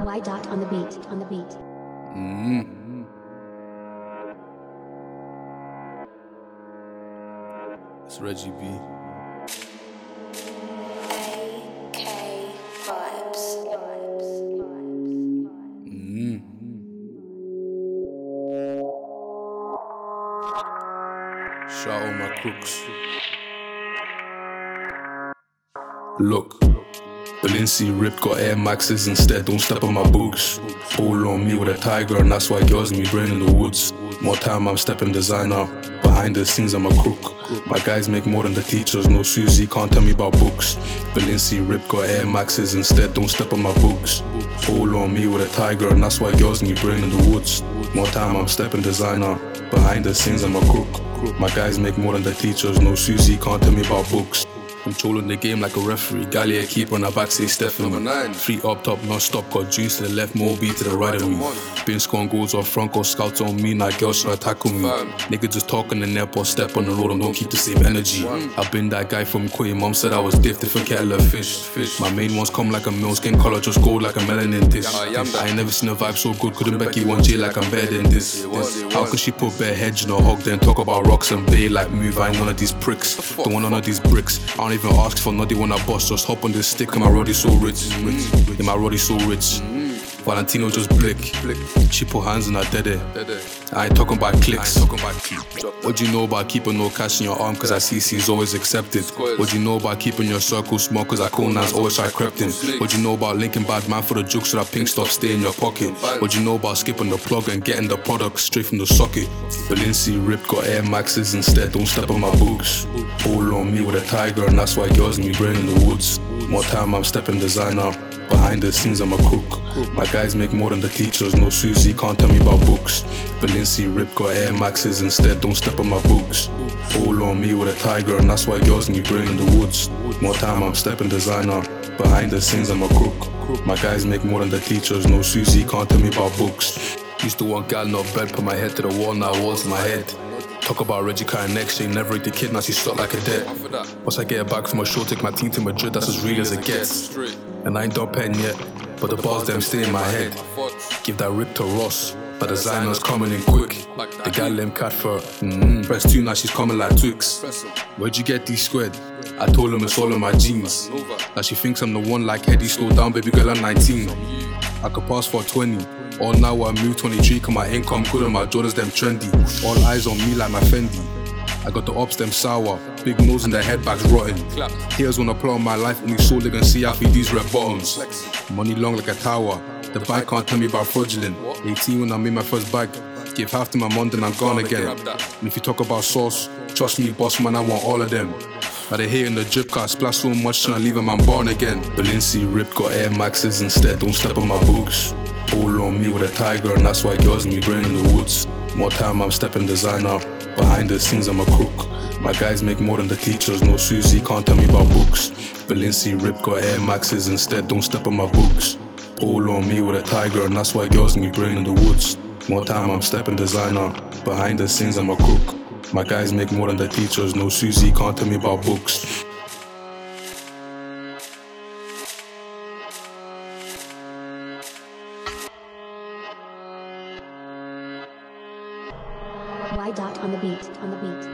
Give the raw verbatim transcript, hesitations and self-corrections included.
Y dot on the beat, on the beat. Mm. It's Reggie B. A K Vibes. Mm. Shout out my crooks. Look, Balenci ripped, got Air Maxes instead, don't step on my boots. All on me with a tiger, and that's why girls me brain in the woods. More time I'm stepping designer, behind the scenes I'm a crook. My guys make more than the teachers, no Susie, can't tell me about books. Balenci ripped, got Air Maxes instead, don't step on my boots. All on me with a tiger, and that's why girls me brain in the woods. More time I'm stepping designer, behind the scenes I'm a crook. My guys make more than the teachers, no Susie, can't tell me about books. Controlling the game like a referee, Gallia keeper on the back say Stephen. Number nine. Three up top, non-stop, got juice to the left, more beat to the right of me. Been scoring goals off front, got scouts on me, now girls tryna tackle me. Nigga just talk on the net or step on the road and don't keep the same energy. I've been that guy from Quay, mom said I was diff, different kettle of fish. fish. My main ones come like a mill, skin color just gold like a melanin dish. I ain't never seen a vibe so good, couldn't Becky one J like I'm better than this. this. How can she put bare hedge in a hog, then talk about rocks and bay like move, I ain't none of these pricks. Don't want none of these bricks, I don't even ask for nothing when I bust, just hop on this stick and my roddy so rich. rich. Yeah, my roddy so rich. Valentino just blick. She put hands on her dede. I ain't talking about clicks. What do you know about keeping no cash in your arm? Cause I C C is always accepted. What do you know about keeping your circle small? Cause I Conan's always try crept in. What do you know about linking bad man for the jokes so that pink stuff stay in your pocket? What do you know about skipping the plug and getting the product straight from the socket? Balenci ripped, got Air Maxes instead, don't step on my boots. All on me with a tiger, and that's why girls me brain in the woods. More time I'm stepping designer, behind the scenes I'm a crook. My guys make more than the teachers, no Susie, can't tell me about books. Balenci ripped, got Air Maxes instead, don't step on my boots. All on me with a tiger, and that's why girls me brain in the woods. More time I'm stepping designer, behind the scenes I'm a crook. My guys make more than the teachers, no Susie, can't tell me about books. Used to want gal, not bed, put my head to the wall, now walls in my head. Talk about Reggie carrying next, she never ate the kid, now she stuck like a dead. Once I get it back from a show, take my team to Madrid, that's as real as it gets. And I ain't done pen yet, but the bars them stay in my head. Give that rip to Ross, the designer's coming in quick. The gal them cat for mm-hmm. Press two, now she's coming like Twix. Where'd you get these squared? I told him it's all in my jeans. Now she thinks I'm the one like Eddie, slow down baby girl, I'm nineteen. I could pass for twenty. All now I move twenty-three, cause my income good and my Jordans them trendy. All eyes on me like my Fendi. I got the ops them sour, big nose and the head bags rotten. Here's when I plot on my life, only so they can see I feed these red bottoms. Money long like a tower, the bank can't tell me about fraudulent. eighteen when I made my first bag, give half to my mom then I'm gone again. And if you talk about sauce, trust me boss man, I want all of them. Now they hating the drip car, splash so much tryna leave him, I'm born again. Balenci ripped, got Air Maxes instead, don't step on my boots. All on me with a tiger, and that's why girls me brain in the woods. More time I'm stepping designer, behind the scenes I'm a crook. My guys make more than the teachers, no Susie, can't tell me about books. Balenci ripped, got Air Maxes instead, don't step on my books. All on me with a tiger, and that's why girls me brain in the woods. More time I'm stepping designer, behind the scenes I'm a crook. My guys make more than the teachers, no Susie, can't tell me about books. Y dot on the beat, on the beat.